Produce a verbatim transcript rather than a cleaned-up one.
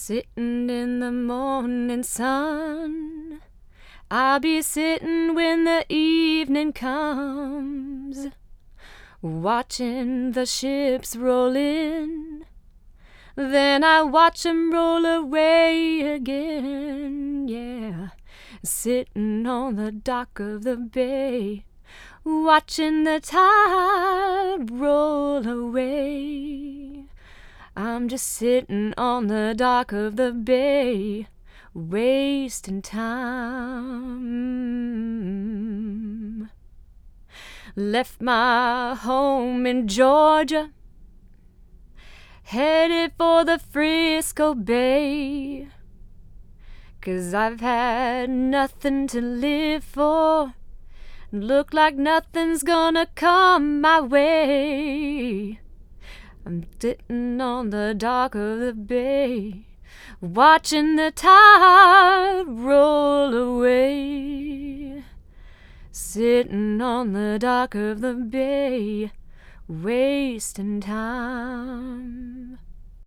Sitting in the morning sun, I'll be sitting when the evening comes, watching the ships roll in. Then I watch 'em roll away again, yeah. Sitting on the dock of the bay, watching the tide roll away. I'm just sitting on the dock of the bay, wasting time. Left my home in Georgia, headed for the Frisco Bay, 'cause I've had nothing to live for, look like nothing's gonna come my way. I'm sitting on the dock of the bay, watching the tide roll away. Sitting on the dock of the bay, wasting time.